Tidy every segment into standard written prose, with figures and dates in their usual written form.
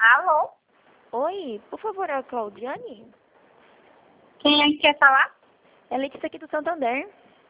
Alô? Oi, por favor, é a Claudiane? Quem é que quer falar? É a Letícia aqui do Santander.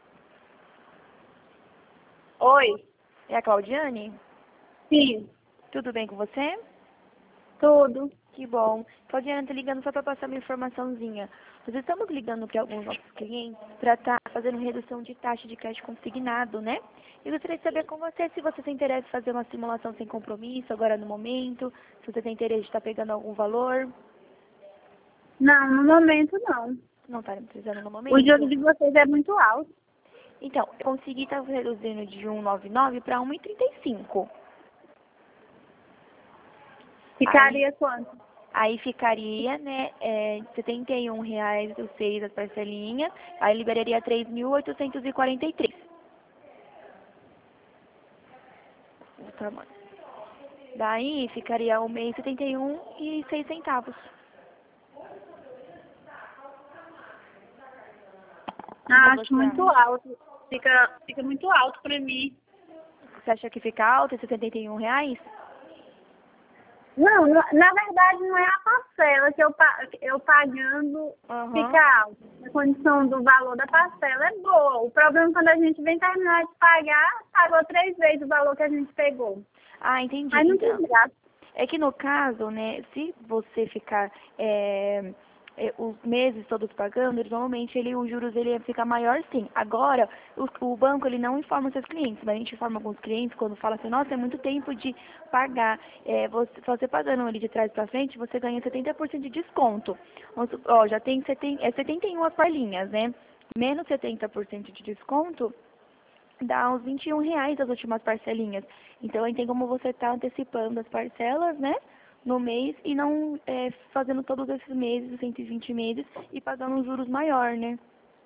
Oi? É a Claudiane? Sim, Tudo bem com você? tudo. Que bom. Claudiane, tô ligando só para passar uma informaçãozinha. Nós estamos ligando para alguns nossos clientes para estar fazendo redução de taxa de crédito consignado, né? Eu gostaria de saber com você se você tem interesse em fazer uma simulação sem compromisso agora no momento, se você tem interesse de estar pegando algum valor. Não, no momento não. Não está precisando no O juros momento? de vocês é muito alto. Então, eu consegui estar reduzindo de 1,99 para 1,35. Ficaria quanto? Aí ficaria, né, R$ 71,06 os 6 as parcelinhas, aí liberaria 3.843. O tamanho. Daí ficaria um mês 71,06. O que Acho você muito acha? alto. Fica muito alto pra mim. Você acha que fica alto, R$ 71,00? Não, na verdade não é a parcela que eu pagando Aham. fica alto. A condição do valor da parcela é boa. O problema é quando a gente vem terminar de pagar, pagou 3 vezes o valor que a gente pegou. Ah, entendi. Mas não tem Então, graça. é que no caso, né, se você ficar os meses todos pagando, normalmente os juros ele fica maior sim. Agora, o banco ele não informa os seus clientes, mas a gente informa alguns clientes quando fala assim, nossa, é muito tempo de pagar. Você pagando ele de trás para frente, você ganha 70% de desconto. Ó, já tem 71 as parlinhas, né? Menos 70% de desconto, dá uns R$ 21,00 as últimas parcelinhas. Então, aí tem como você estar antecipando as parcelas, né? No mês e não fazendo todos esses meses, os 120 meses, e pagando um juros maior, né?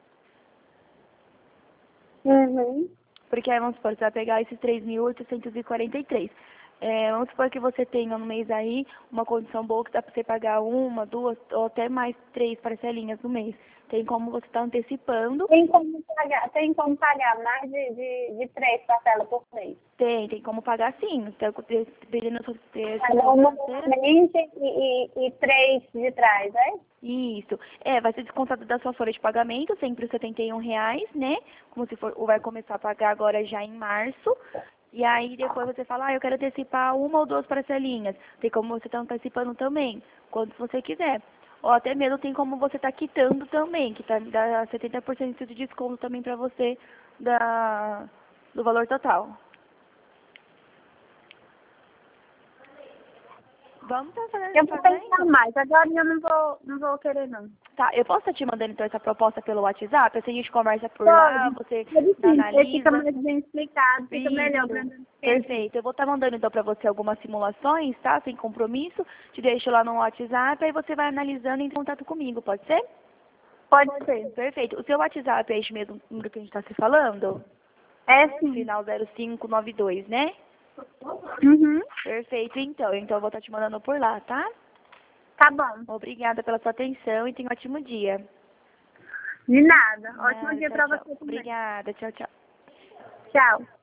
Uhum. Porque aí, vamos supor, você vai pegar esses 3.843. Vamos supor que você tenha no mês aí uma condição boa que dá para você pagar uma, duas ou até mais 3 parcelinhas no mês. Tem como você estar antecipando. Tem como pagar mais de 3 parcelas por mês. Tem como pagar sim. Então, dependendo da sua Pagar situação uma financeira. frente e 3 de trás, é? Isso. Vai ser descontado da sua folha de pagamento, sempre os R$ 71,00, né? Como se for, vai começar a pagar agora já em março. E aí depois você fala, eu quero antecipar uma ou duas parcelinhas. Tem como você estar antecipando também, quando você quiser. Ou até mesmo tem como você estar quitando também, que dá 70% de desconto também pra você do valor total. Vamos estar Eu vou pensar fazendo? mais. Agora eu não vou querer, não. Tá, eu posso estar te mandando então essa proposta pelo WhatsApp? Assim a gente conversa por lá, Pode. você Pode sim. Aí fica analisa. mais bem explicado, fica melhor pra Isso. mim entender. Perfeito. Eu vou estar mandando então pra você algumas simulações, tá? Sem compromisso. Te deixo lá no WhatsApp, aí você vai analisando e em contato comigo, pode ser? Pode ser. Perfeito. O seu WhatsApp é esse mesmo número que a gente está se falando? É sim. Final 0592, né? Uhum. Perfeito, então. Então eu vou estar te mandando por lá, tá? Tá bom. Obrigada pela sua atenção e tenha um ótimo dia. De nada. Ótimo Nada, dia tchau, pra tchau. você também. Obrigada, tchau, tchau. Tchau.